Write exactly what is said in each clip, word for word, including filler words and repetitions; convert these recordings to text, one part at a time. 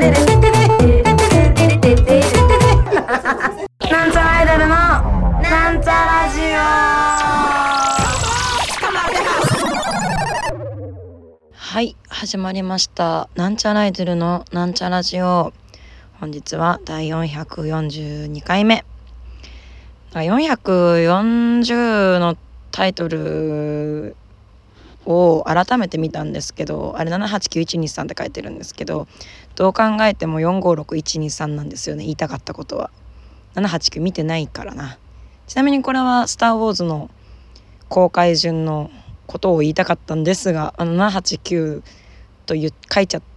なんちゃらアイドルのなんちゃラジオ。はい、始まりました。なんちゃらアイドルのなんちゃラジオ。本日はだいよんひゃくよんじゅうにかいめ。よんひゃくよんじゅうのタイトルを改めて見たんですけど、あれななはちきゅういちにさんって書いてるんですけど、どう考えてもよんごろくいちにさんなんですよね。言いたかったことはななはちきゅう見てないからな。ちなみにこれはスターウォーズの公開順のことを言いたかったんですが、あのななはちきゅうという書いちゃった、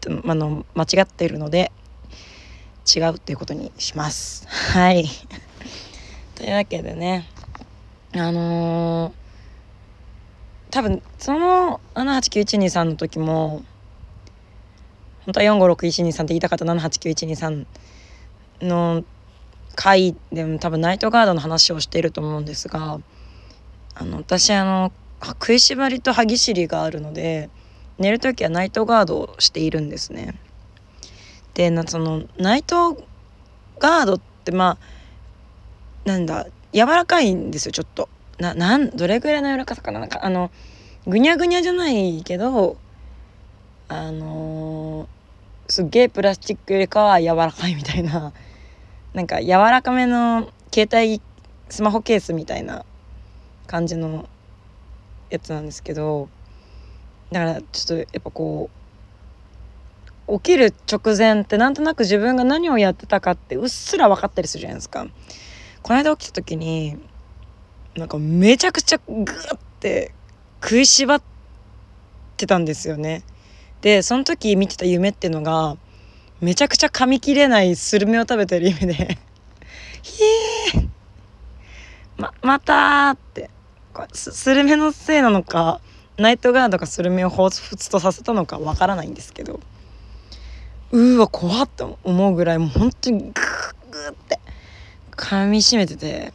あの間違っているので違うっていうことにします。はいというわけでね、あのー、多分そのななはちきゅういちにさんの時も本当はよんごろくいちにさんって言いたかったななはちきゅういちにさんの回でも多分ナイトガードの話をしていると思うんですが、あの私あの食いしばりと歯ぎしりがあるので、寝る時はナイトガードをしているんですね。でなそのナイトガードってまあなんだ柔らかいんですよ。ちょっとななんどれぐらいの柔らかさかな、なんかあのぐにゃぐにゃじゃないけど、あのー、すっげえプラスチックよりかは柔らかいみたいな、なんか柔らかめの携帯スマホケースみたいな感じのやつなんですけど、だからちょっとやっぱこう起きる直前ってなんとなく自分が何をやってたかってうっすら分かったりするじゃないですか。この間起きた時になんかめちゃくちゃグーって食いしばってたんですよね。でその時見てた夢っていうのがめちゃくちゃ噛み切れないスルメを食べてる夢でひえままたーってス, スルメのせいなのかナイトガードがスルメを彷彿とさせたのかわからないんですけど、うーわ怖っと思うぐらいもう本当にグーグーって噛みしめてて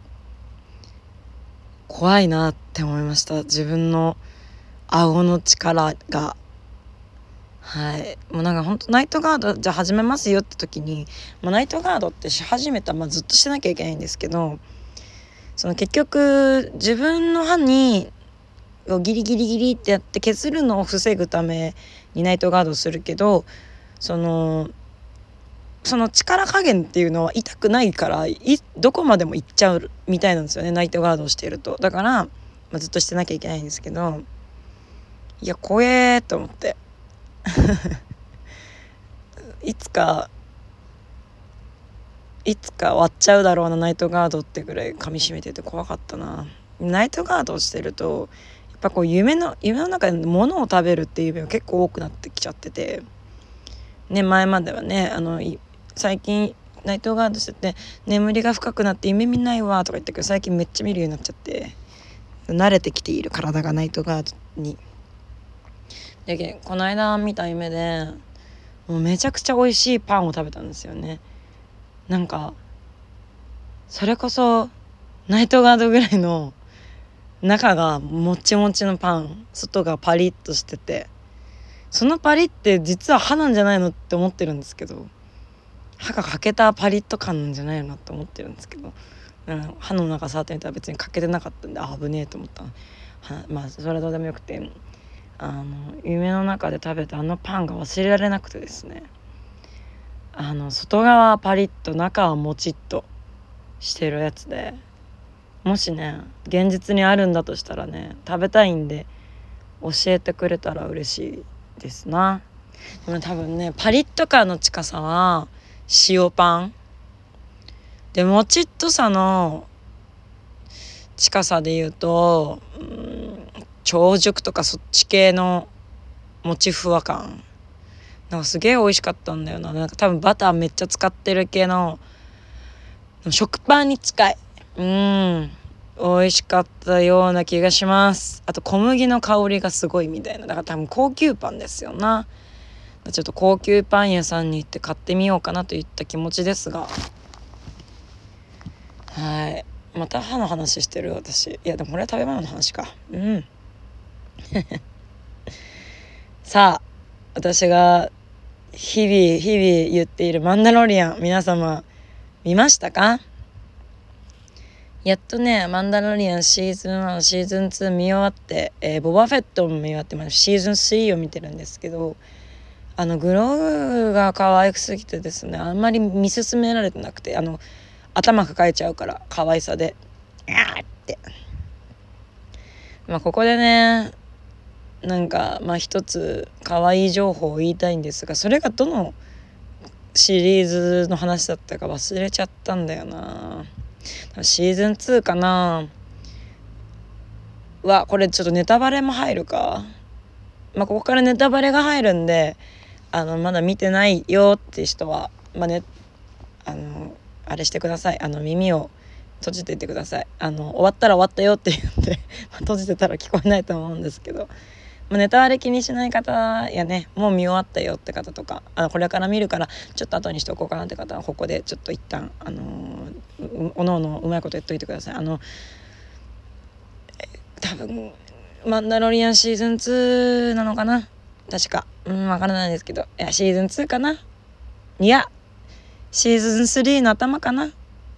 怖いなって思いました。自分の顎の力が。はい、もうなんか本当ナイトガードじゃあ始めますよって時に、まあ、ナイトガードってし始めたら、まあ、ずっとしてなきゃいけないんですけど、その結局自分の歯にギリギリギリってやって削るのを防ぐためにナイトガードするけど、そのその力加減っていうのは痛くないからいどこまでも行っちゃうみたいなんですよね、ナイトガードをしていると。だから、まあ、ずっとしてなきゃいけないんですけど、いや怖えと思っていつかいつか終わっちゃうだろうなナイトガードってぐらい噛みしめてて怖かったな。ナイトガードをしてるとやっぱこう夢の夢の中で物を食べるっていう夢が結構多くなってきちゃっててね。前まではね、あの最近ナイトガードしてて眠りが深くなって夢見ないわとか言ったけど、最近めっちゃ見るようになっちゃって慣れてきている体がナイトガードに。でこの間見た夢でもうめちゃくちゃ美味しいパンを食べたんですよね。なんかそれこそナイトガードぐらいの中がもちもちのパン、外がパリッとしてて、そのパリって実は歯なんじゃないのって思ってるんですけど、歯が欠けたパリッと感なんじゃないのって思ってるんですけど、歯の中触ってみたら別に欠けてなかったんで、あ危ねえと思ったは。まあそれはどうでもよくて、あの夢の中で食べたあのパンが忘れられなくてですね、あの外側はパリッと中はもちっとしてるやつで、もしね現実にあるんだとしたらね食べたいんで教えてくれたら嬉しいですな。でも多分ねパリッと感の近さは塩パンで、もちっとさの近さで言うとうーん長熟とかそっち系のもちふわ感なんかすげえ美味しかったんだよな。なんか多分バターめっちゃ使ってる系の食パンに近い。うん美味しかったような気がします。あと小麦の香りがすごいみたいな、だから多分高級パンですよな。ちょっと高級パン屋さんに行って買ってみようかなといった気持ちですが、はいまた歯の話してる私。いやでもこれは食べ物の話か。うんさあ、私が日々日々言っているマンダロリアン、皆様見ましたか？やっとね、マンダロリアンシーズンワン、シーズンツー見終わって、えー、ボバフェットも見終わってます。シーズンスリーを見てるんですけど、あのグローグが可愛くすぎてですね、あんまり見進められてなくて、あの頭抱えちゃうから可愛さで、いやーって。まあここでね、なんかまあ一つ可愛い情報を言いたいんですが、それがどのシリーズの話だったか忘れちゃったんだよな。シーズンツーかなは、これちょっとネタバレも入るか。まあここからネタバレが入るんで、あのまだ見てないよって人はまあね、あのあれしてください。あの耳を閉じていてください。あの終わったら終わったよって言って閉じてたら聞こえないと思うんですけど、まあ、ネタバレ気にしない方やね、もう見終わったよって方とか、あこれから見るからちょっと後にしておこうかなって方はここでちょっと一旦あのー、おのおのうまいこと言っといてください。あの多分マンダロリアンシーズンツーなのかな、確か、うんわからないですけど、いやシーズンツーかな、いやシーズンスリーの頭かな、い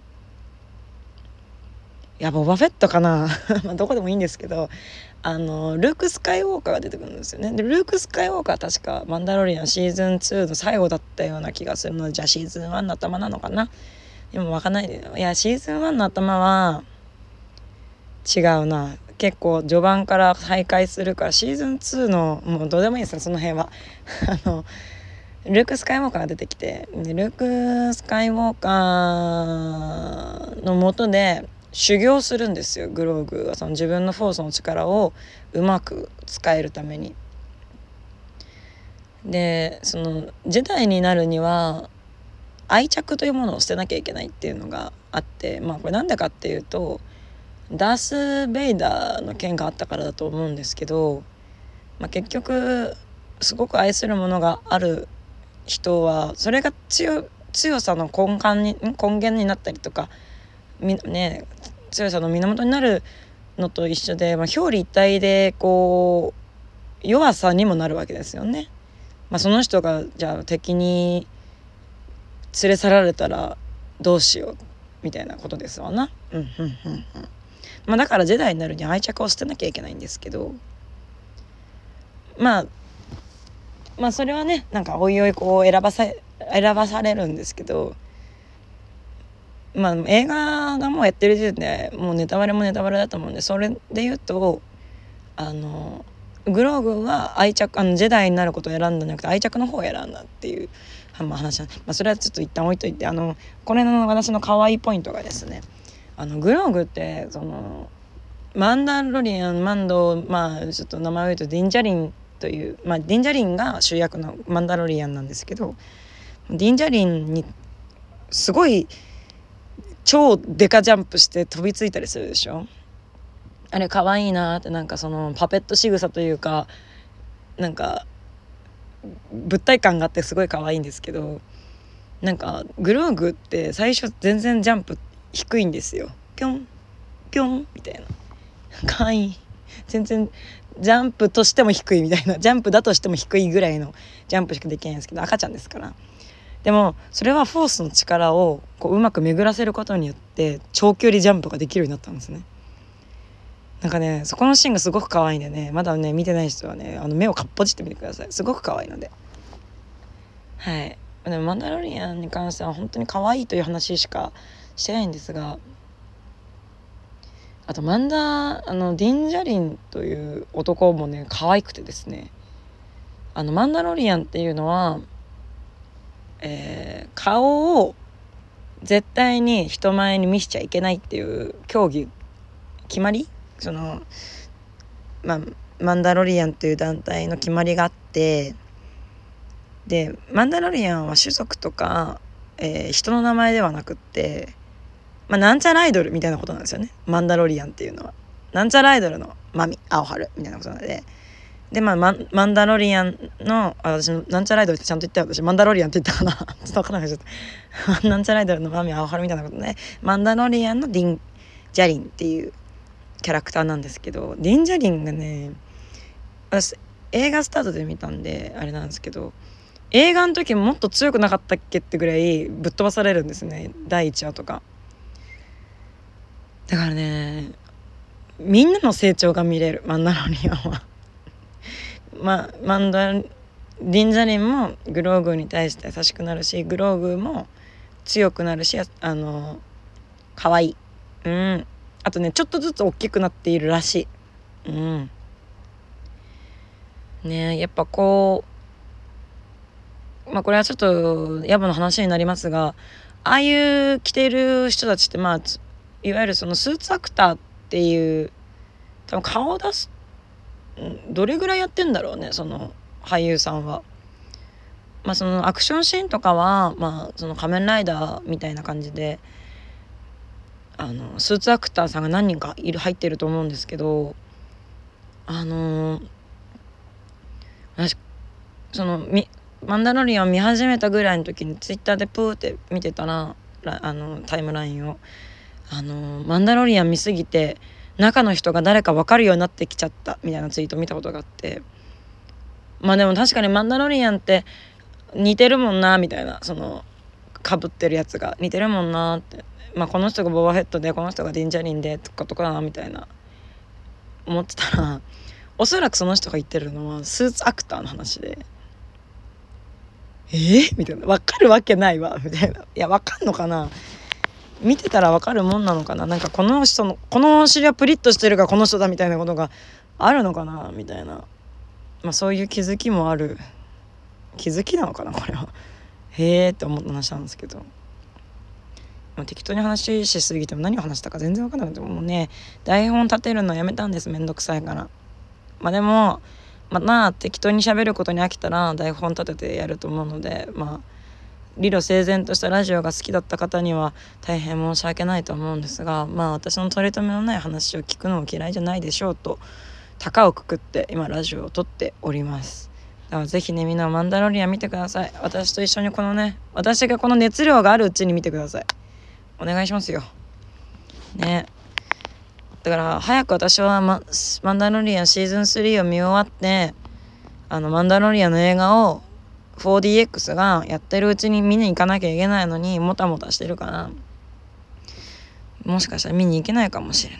やボバフェットかなまあどこでもいいんですけど、あのルーク・スカイウォーカーが出てくるんですよね。でルーク・スカイウォーカーは確かマンダロリアンシーズンツーの最後だったような気がするので、じゃあシーズンワンの頭なのかな。でも分かんないで、いやシーズンワンの頭は違うな、結構序盤から再開するから、シーズンツーのもうどうでもいいですよその辺はあのルーク・スカイウォーカーが出てきて、でルーク・スカイウォーカーの下で修行するんですよ、グローグは。その自分のフォースの力をうまく使えるために。でそのジェダイになるには愛着というものを捨てなきゃいけないっていうのがあって、まあこれなんでかっていうとダース・ベイダーの件があったからだと思うんですけど、まあ、結局すごく愛するものがある人はそれが 強, 強さの根幹に根源になったりとか、ね、強さの源になるのと一緒で、まあ、表裏一体でこう弱さにもなるわけですよね。まあ、その人がじゃあ敵に連れ去られたらどうしようみたいなことですわな。うんうんうんうん。まあだからジェダイになるに愛着を捨てなきゃいけないんですけど、まあまあそれはね、なんかおいおいこう選ばさ選ばされるんですけど、まあ映画がもうやってる時点でもうネタバレもネタバレだと思うんで、それで言うとあのグローグは愛着、あのジェダイになることを選んだんじゃなくて愛着の方を選んだっていうまあ話なんで、まあ、それはちょっと一旦置いといて、あのこれの私の可愛いポイントがですね、あのグローグってそのマンダロリアンマンド、まあちょっと名前を言うとディンジャリンという、まあ、ディンジャリンが主役のマンダロリアンなんですけど、ディンジャリンにすごい超デカジャンプして飛びついたりするでしょ。あれ可愛いなって、なんかそのパペット仕草というかなんか物体感があってすごい可愛いんですけど、なんかグローグって最初全然ジャンプ低いんですよ。ピョンピョンみたいな、可愛い、全然ジャンプとしても低いみたいな、ジャンプだとしても低いぐらいのジャンプしかできないんですけど、赤ちゃんですから。でもそれはフォースの力をこううまく巡らせることによって長距離ジャンプができるようになったんですね。なんかねそこのシーンがすごく可愛いんでね、まだね見てない人はねあの目をかっぽじってみてください。すごく可愛いので。はい。でもマンダロリアンに関しては本当に可愛いという話しかしてないんですが、あとマンダあのディンジャリンという男もね可愛くてですね、あのマンダロリアンっていうのは、えー、顔を絶対に人前に見せちゃいけないっていう競技決まり、そのまあマンダロリアンという団体の決まりがあって、でマンダロリアンは種族とか、えー、人の名前ではなくって、まあ、なんちゃらアイドルみたいなことなんですよね。マンダロリアンっていうのはなんちゃらアイドルのマミアオハルみたいなことなので、でまあマン、マンダロリアンのあ私なんちゃらアイドルってちゃんと言ったよ、私マンダロリアンって言ったかなちょっと分からなくなっちゃったなんちゃらアイドルのマミアオハルみたいなことね、マンダロリアンのディンジャリンっていうキャラクターなんですけど、ディン・ジャリンがね、私映画スタートで見たんであれなんですけど、映画の時もっと強くなかったっけってぐらいぶっ飛ばされるんですね、だいいちわとか。だからね、みんなの成長が見れるマンダロリアンはまあマンダディン・ジャリンもグローグに対して優しくなるし、グローグも強くなるし、あの可愛い。うん。あとね、ちょっとずつ大きくなっているらしい。うん。ね、やっぱこう、まあこれはちょっと野暮の話になりますが、ああいう着てる人たちってまあいわゆるそのスーツアクターっていう、多分顔を出すどれぐらいやってんだろうね、その俳優さんは。まあそのアクションシーンとかはまあその仮面ライダーみたいな感じで、あのスーツアクターさんが何人かいる入ってると思うんですけど、あのー、私そのみマンダロリアンを見始めたぐらいの時にツイッターでプーって見てたら、あのタイムラインを、あのマンダロリアン見すぎて中の人が誰か分かるようになってきちゃったみたいなツイート見たことがあって、まあでも確かにマンダロリアンって似てるもんなみたいな、そのかぶってるやつが似てるもんなって、まあこの人がボバフェットでこの人がディンジャリンでとかとかなみたいな思ってたら、おそらくその人が言ってるのはスーツアクターの話で、えー、みたいな、分かるわけないわみたいな、いや分かんのかな、見てたら分かるもんなのかな、なんかこの人のこのお尻はプリッとしてるからこの人だみたいなことがあるのかなみたいな、まあそういう気づきもある、気づきなのかなこれは、へーって思った話なんですけど、まあ、適当に話しすぎても何を話したか全然分かんなくて、もうね台本立てるのやめたんです、めんどくさいから。まあでもまた適当に喋ることに飽きたら台本立ててやると思うので、まあ理路整然としたラジオが好きだった方には大変申し訳ないと思うんですが、まあ私の取り留めのない話を聞くのも嫌いじゃないでしょうと高をくくって今ラジオを撮っております。だからぜひね、みんなマンダロリアン見てください。私と一緒にこのね、私がこの熱量があるうちに見てください。お願いしますよね。だから早く私は マ, マンダロリアンシーズンスリーを見終わって、あのマンダロリアンの映画を フォーディーエックス がやってるうちに見に行かなきゃいけないのにもたもたしてるから、もしかしたら見に行けないかもしれない。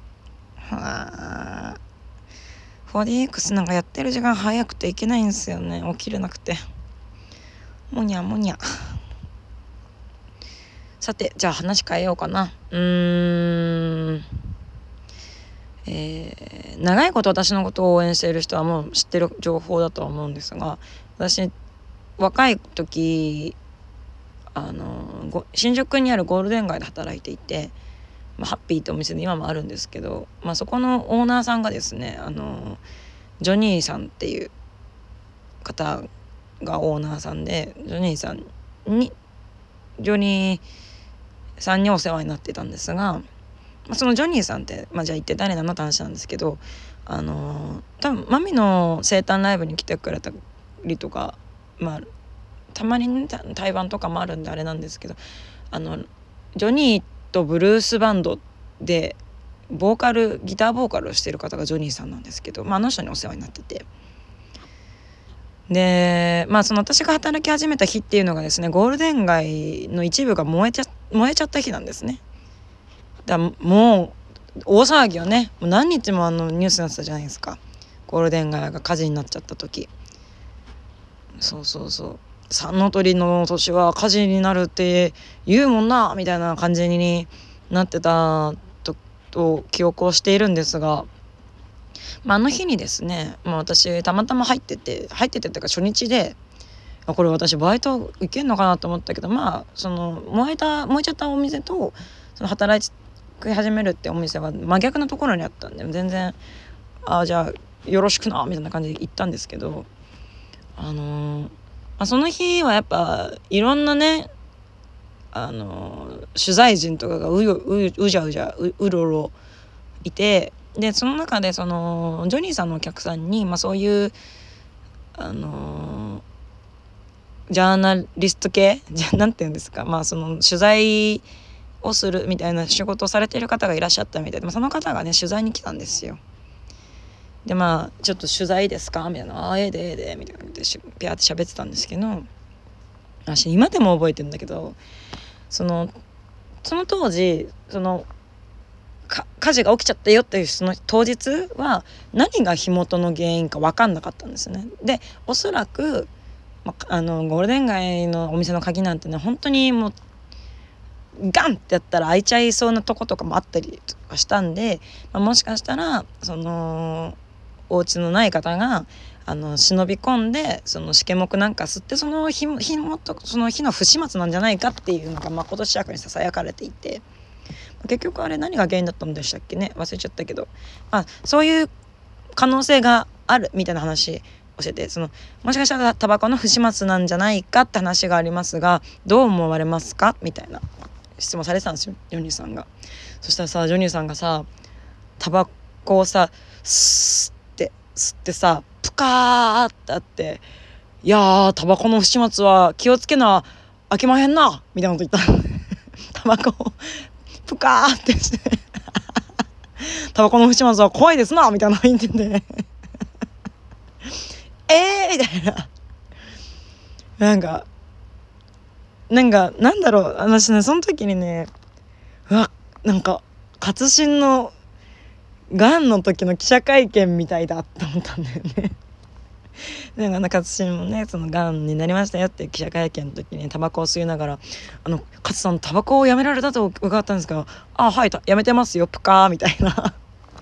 はあ、フォーディーエックス なんかやってる時間早くて行けないんですよね、起きれなくて、もにゃもにゃ。さてじゃあ話変えようかな。うーんえー、長いこと私のことを応援している人はもう知ってる情報だとは思うんですが、私若い時あの新宿にあるゴールデン街で働いていて、まあ、ハッピーってお店で今もあるんですけど、まあ、そこのオーナーさんがですね、あのジョニーさんっていう方がオーナーさんで、ジョニーさんにジョニーさんにお世話になってたんですが、まあ、そのジョニーさんって、まあ、じゃあ一体誰なのって話なんですけど、あのー、多分マミの生誕ライブに来てくれたりとか、まあたまに、ね、対バンとかもあるんであれなんですけど、あのジョニーとブルースバンドでボーカルギターボーカルをしている方がジョニーさんなんですけど、まあ、あの人にお世話になってて、でまあその私が働き始めた日っていうのがですね、ゴールデン街の一部が燃えちゃ燃えちゃった日なんですね。だもう大騒ぎをね、もう何日もあのニュースになってたじゃないですか、ゴールデン街が火事になっちゃった時。そうそうそう、三の鳥の年は火事になるって言うもんなみたいな感じになってたとと記憶をしているんですが、まあ、あの日にですね、まあ、私たまたま入ってて入っててっていうか初日で、あこれ私バイト行けんのかなと思ったけど、まあその燃えた燃えちゃったお店とその働いて始めるってお店は真逆のところにあったんで、全然あじゃあよろしくなみたいな感じで行ったんですけど、あのー、まあ、その日はやっぱいろんなね、あのー、取材陣とかがうよううじゃうじゃ う, うろろいて、でその中でそのジョニーさんのお客さんに、まあ、そういうあのージャーナリスト系じゃなんていうんですか、まあその取材をするみたいな仕事をされている方がいらっしゃったみたいで、その方がね取材に来たんですよ。でまあちょっと取材ですかみたいな、あええでええでみたいな感じでピャーって喋ってたんですけど、私今でも覚えてるんだけど、そのその当時その火事が起きちゃったよっていうその当日は何が火元の原因か分かんなかったんですね。でおそらく、ま、あのゴールデン街のお店の鍵なんてね本当にもうガンってやったら開いちゃいそうなとことかもあったりとかしたんで、まあ、もしかしたらそのお家のない方があの忍び込んでそのしけもくなんか吸ってその火火元その火の不始末なんじゃないかっていうのがまことしやかにささやかれていて、結局あれ何が原因だったんでしたっけね、忘れちゃったけど、まあ、そういう可能性があるみたいな話教えて、そのもしかしたらタバコの不始末なんじゃないかって話がありますがどう思われますかみたいな質問されてたんですよ、ジョニーさんが。そしたらさジョニーさんがさタバコをさスッって吸ってさプカーってあって、いやータバコの不始末は気をつけな開けまへんなみたいなこと言ったタバコをプカーってしてタバコの不始末は怖いですなみたいなの言っててえーみたいな、なんかなんかなんだろう、私ねその時にね、うわなんか勝新のがんの時の記者会見みたいだって思ったんだよねなんか勝新もねそのがんになりましたよっていう記者会見の時にタバコを吸いながら、あの勝さんタバコをやめられたと伺ったんですが、あはいやめてますよプカーみたいな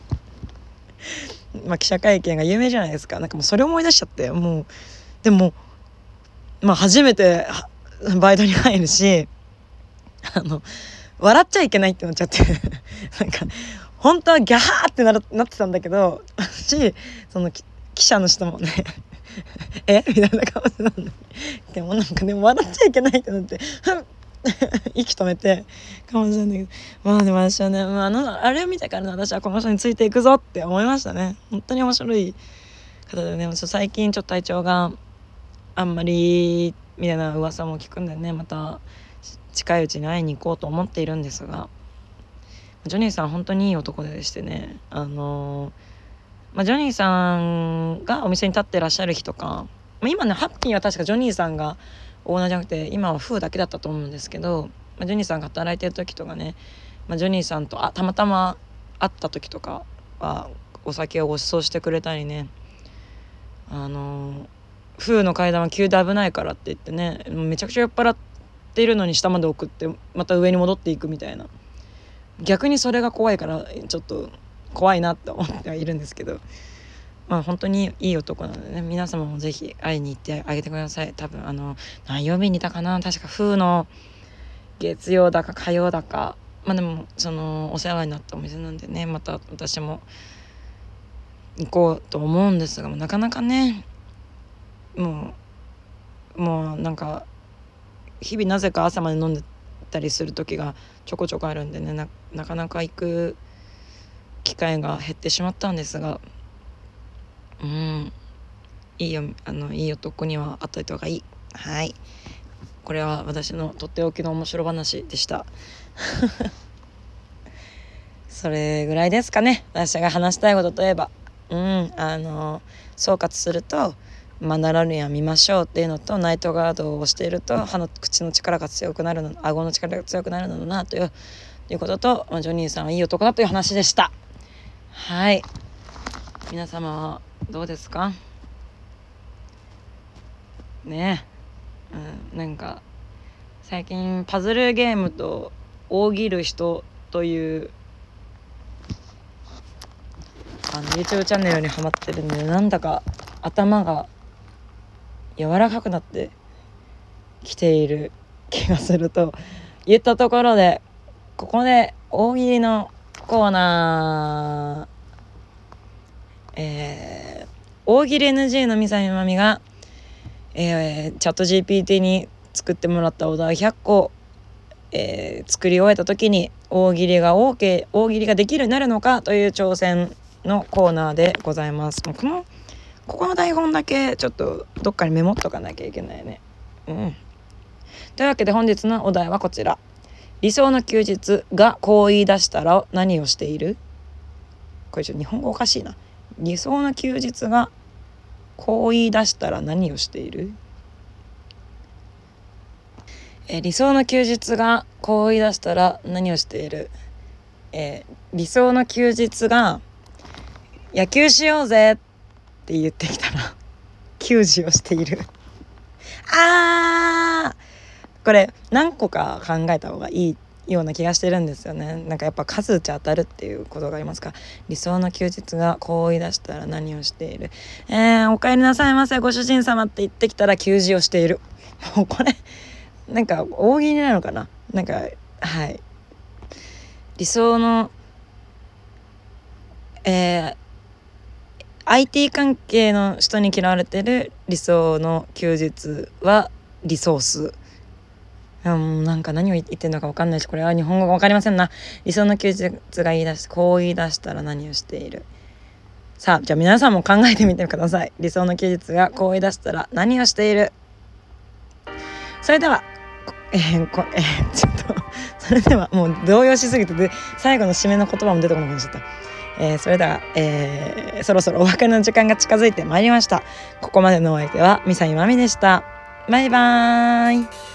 まあ記者会見が有名じゃないですか。なんかもうそれ思い出しちゃって、もうでもまあ初めてバイトに入るし、あの笑っちゃいけないってなっちゃってなんか本当はギャーって な, なってたんだけど、私その記者の人もねえみたいな顔してたんで、でもなんかでも笑っちゃいけないってなって息止めて顔したんだけど、まあでも私はね、まあ、あのあれを見てから、ね、私はこの人についていくぞって思いましたね。本当に面白い方でね、最近ちょっと体調があんまりみたいな噂も聞くんでね、また近いうちに会いに行こうと思っているんですが、ジョニーさん本当にいい男でしてね、あのまあ、ジョニーさんがお店に立ってらっしゃる日とか、まあ、今ねハッピーは確かジョニーさんがオーナーじゃなくて今はフーだけだったと思うんですけど、まあ、ジョニーさんが働いてる時とかね、まあ、ジョニーさんとあたまたま会った時とかはお酒をご馳走してくれたりね、あのフーの階段は急で危ないからって言ってね、めちゃくちゃ酔っ払っているのに下まで送ってまた上に戻っていくみたいな、逆にそれが怖いからちょっと怖いなって思ってはいるんですけど、まあ本当にいい男なのでね、皆様もぜひ会いに行ってあげてください。多分あの何曜日にいたかな、確か風の月曜だか火曜だか、まあでもそのお世話になったお店なんでね、また私も行こうと思うんですが、なかなかねもうもうなんか日々なぜか朝まで飲んでたりする時がちょこちょこあるんでね、 な, なかなか行く機会が減ってしまったんですが、うんいいよ、あのいい男には会っといた方がいい。はい、これは私のとっておきの面白話でしたそれぐらいですかね、私が話したいことといえば。うんあの総括すると、マナラルヤン見ましょうっていうのと、ナイトガードをしていると歯の口の力が強くなるの、顎の力が強くなるのだなというということと、まあ、ジョニーさんはいい男だという話でした。はい、皆様はどうですかね。うん、なんか最近パズルゲームと大喜る人というあの YouTube チャンネルにハマってるんで、なんだか頭が柔らかくなってきている気がすると言ったところで、ここで大喜利のコーナー、えー、大喜利 エヌジー のみさみまみが、えー、チャット ジーピーティー に作ってもらったお題ひゃっこ、えー、作り終えた時に大喜利が OK 大喜利ができるようになるのかという挑戦のコーナーでございます。このここの台本だけちょっとどっかにメモっとかなきゃいけないね。うん。というわけで本日のお題はこちら。 理想の休日がこう言い出したら何をしている？これちょっと日本語おかしいな。理想の休日がこう言い出したら何をしている？え理想の休日がこう言い出したら何をしている？えー、理想の休日が野球しようぜって言ってきたら給仕をしているあー、これ何個か考えた方がいいような気がしてるんですよね。なんかやっぱ数打ち当たるっていうことがありますか。理想の休日がこう言い出したら何をしている？えー、お帰りなさいませご主人様って言ってきたら給仕をしている。もうこれなんか大喜利なのかな。なんかはい、理想のえー、アイティー 関係の人に嫌われてる理想の休日はリソース。うん、なんか何を言ってるのか分かんないし、これは日本語が分かりませんな。理想の休日が言い出しこう言い出したら何をしている？さあじゃあ皆さんも考えてみてください。理想の休日がこう言い出したら何をしている？それではえーこえー、ちょっとそれではもう動揺しすぎてで最後の締めの言葉も出てこなくなっちゃった。えー、それでは、えー、そろそろお別れの時間が近づいてまいりました。ここまでのお相手はミサイマミでした。バイバーイ。